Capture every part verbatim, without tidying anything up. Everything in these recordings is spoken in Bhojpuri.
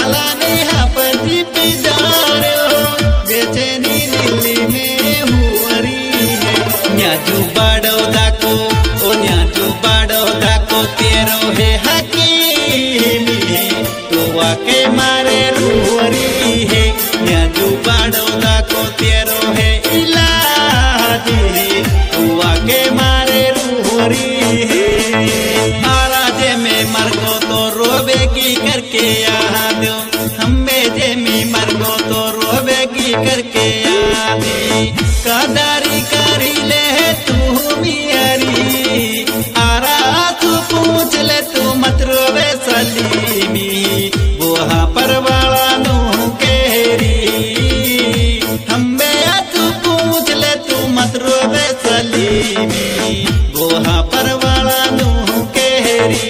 वाला ने हापति पिजारो बेचैनी दिल्ली में हुआरी है। न्याजू बाड़ो दाको ओ न्याजू बाड़ो दाको तेरो है हकीमी तो वाके मारे रुहरी है। न्याजू बाड़ो दाको तेरो है इलाजी तो वाके मारे रुहरी है। आराजे में मरगो तो रोवेगी करके याद हमें जे में मरगो तो रोवेगी करके याद कदारी करी ले तू मियारी आरा तू पूछ ले तू मत रोवे सलीमी बोहा पर वाला नू केरी हमें तू पूछ ले तू मत रोवे सलीमी बोहा पर वाला नू केरी।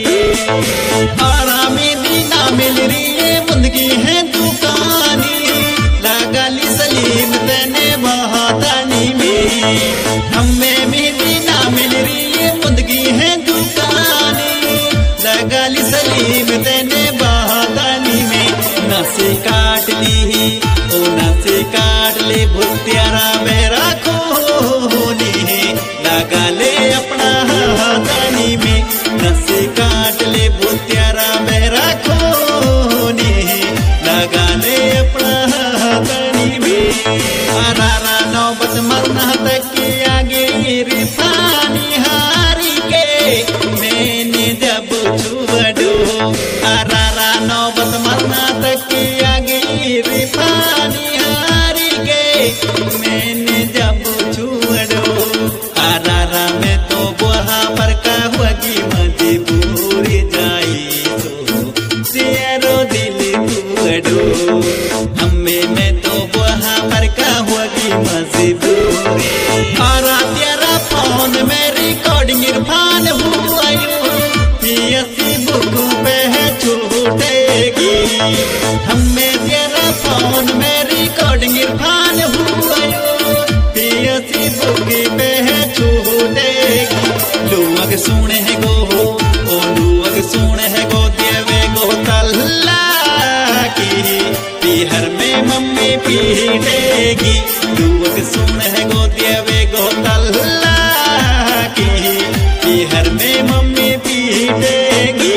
आरामी दीना मिल रही है मुंदगी है दुकानी लगाली सलीम तेने बहादानी में हमें भी दीना मिल रही है मुंदगी है दुकानी लगाली सलीम तेने बहादानी में। नसे काट ली ओ नसे काट ले भुत्यारा मेरा खोनी लगा ले अपना हादानी में। नसे काट ले भुत्यारा मेरा खोनी लगा ले अपना हादानी में। अरारा नौबत मरना तक आगे रिफानी हारी के मैंने जब छुड़ो अरारा नौबत मरना तक आगे रिफानी हारी के मैंने जब छुड़ो अरारा में तो बुहा पर का हुआगी मजबूरी जाई तो तेरो दिल तोड़ो हमें में तो बुहा पर का हुआगी मजबूरी। और तेरा फोन में रिकॉर्डिंग इरफान हुआ पीएससी बुक पे है छूटेगी हमें तेरा फोन में रिकॉर्डिंग इरफान हुआ पीएससी बुक पे है छूटेगी। लोग सुने है गो ओ लोग सुने है गो देवे गो तल्ला की बिहार में मम्मी पीटेगी। लोग सुने है गो देवे गो तल्ला की बिहार में मम्मी पीटेगी।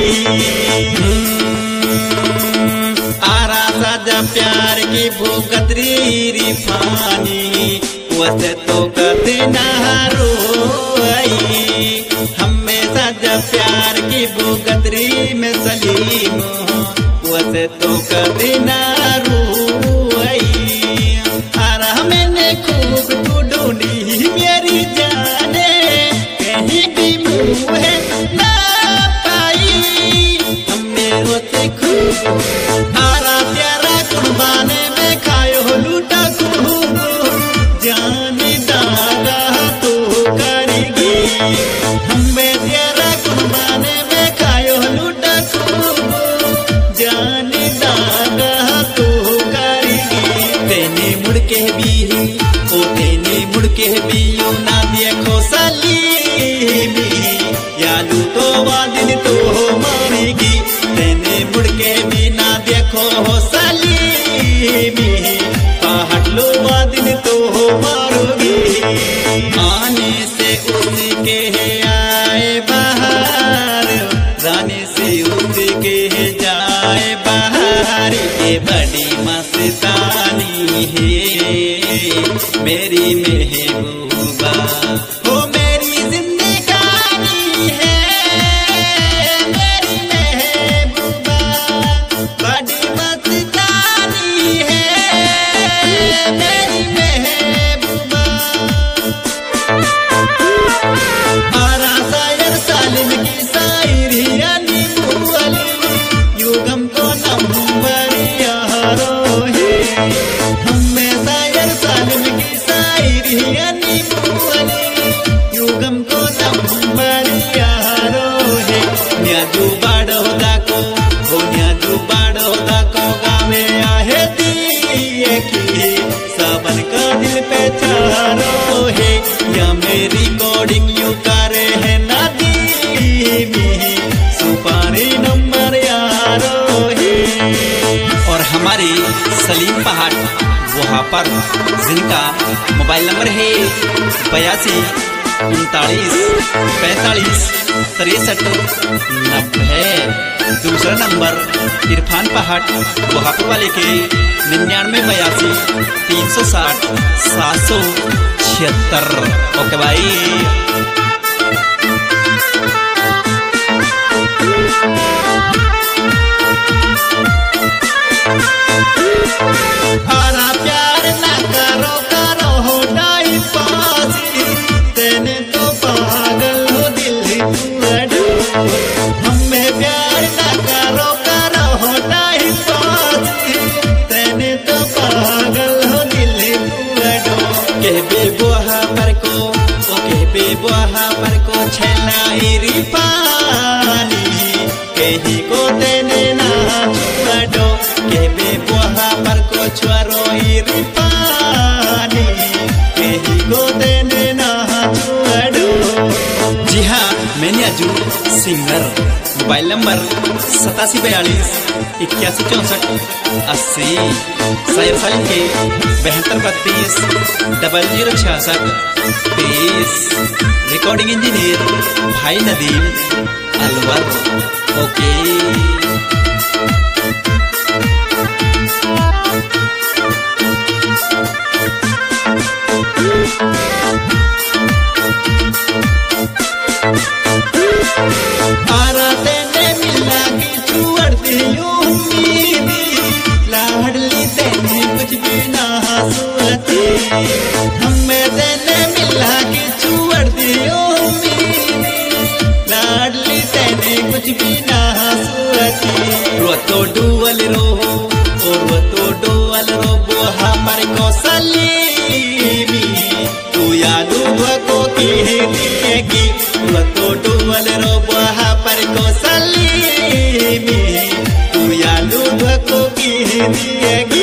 आरा साजा प्यार की भूगतरी रिफानी वैसे तो कदे नहारो आई हमें साजा प्यार की भूगतरी में सलीम वैसे तो कदे नहारो आई। आरा मैंने खूब तू ढूंढी मेरी जाने कहीं भी मुँह ना पाई हमने रोते खूब आरा तेरा कुर्बाने में खायो लूटा खूब जाने दागा तो करेगी हमें तेरा कुर्बाने में खायो लूटा खूब जाने दागा तो करेगी। तेने मुड़ के भी ओ तेने मुड़ के भी यू ना देखो सलीमी या लूटो वादिन तो मारेगी। तेने मुड़ के भी ना देखो सलीमी पहाड़ लो वादिन तो मारोगी। आने से उसके आए बाहर जाने से उसके जाए बाहर ये बड़ी मस्तानी है मेरी महबूबा ओ मेरी जिंदगानी है मेरी महबूबा बड़ी मस्तानी है मेरी महबूबा। आरा शायर सालिम की शायरी यानी बुअली युगम को नंबर यारो है हमें शायर सालिम की शायरी यानी बुअली हमारे सलीम पहाड़ वहाँ पर, जिनका मोबाइल नंबर है बयासी उनतालीस पैंतालीस तिरसठ नब्बे। दूसरा नंबर इरफान पहाड़ वहापुर वाले के निन्यानवे बयासी तीन सौ साठ सात सौ छिहत्तर। ओके भाई। हरा प्यार ना करो करो हो टाइम पास, तेने तो पागल हो दिल तू। हमें प्यार ना करो करो हो टाइम पास, तेने तो पागल हो दिल तू। कहबे बुहा पर को ओ कहबे बुहा पर को छेलाई पानी, कहीं को तेने ना छुड़ो, कहबे बुहा पर को छुआरो पानी, कहीं को तेने ना छुड़ो। जी हाँ, मैंने अजू सिंगर मोबाइल नंबर सतासी बयालीस इक्यासी चौसठ अस्सी, सायर सालिम के बहत्तर बत्तीस डबल जीरो छियासठ तेईस। रिकॉर्डिंग इंजीनियर भाई नदीम अलवर। ओके। आरा तेने मिला की छुड़ती उम्मीदी, लाडली तेने कुछ भी ना सोचती। हमें तेने मिला की छुड़ती उम्मीदी, लाडली तेने कुछ भी ना सोचती। रो तो डुअल रो और वो तो डुअल रो बुहा पर को सलीमी, तू यादू को की दिएगी। रो तो डुअल रो बुहा पर को सलीमी, तू यादू को की दिएगी।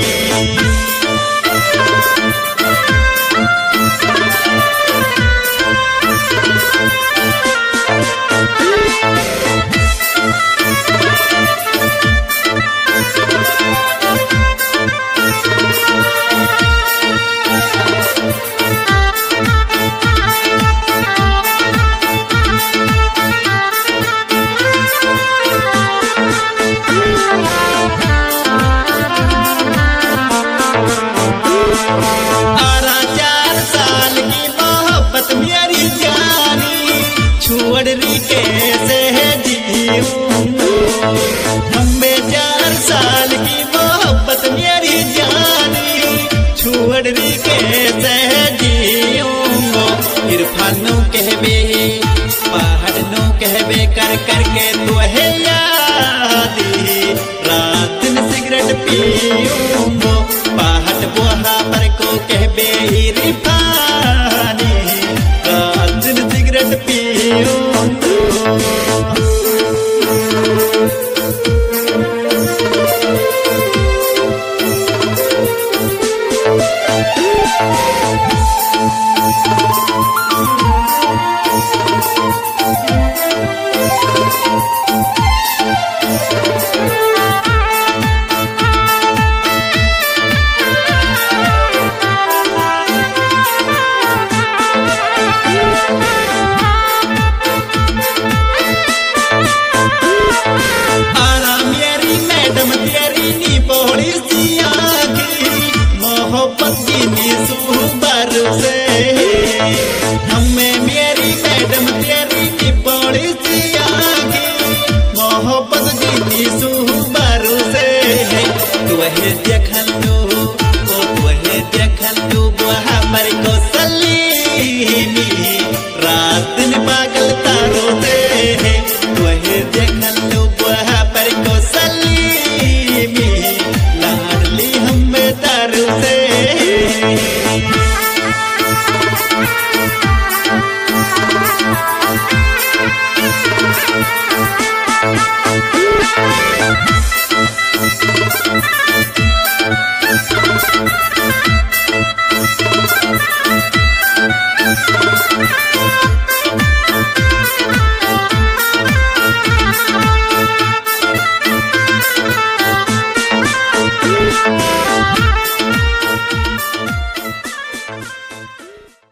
आरा चार साल की मोहब्बत मेरी जानी, छोड़ री कैसे है जीऊं। हमें चार साल की मोहब्बत मेरी जानी, छोड़ री कैसे है जीऊं। इरफान नो कहबे पहाड़ नो कहबे कर करके तो है यादी, रात में सिगरेट पीऊंगो, पहाड़ बुहा पर को कहबे इरफानी, रात में सिगरेट पीऊंगो। आरा मेरी मैडम तेरी नी बोली सिया की, मोहब्बत की नी सुबर से। हमें मेरी मैडम तेरी नी बोली सिया की, मोहब्बत की नी सुबर से। तू है देखल लो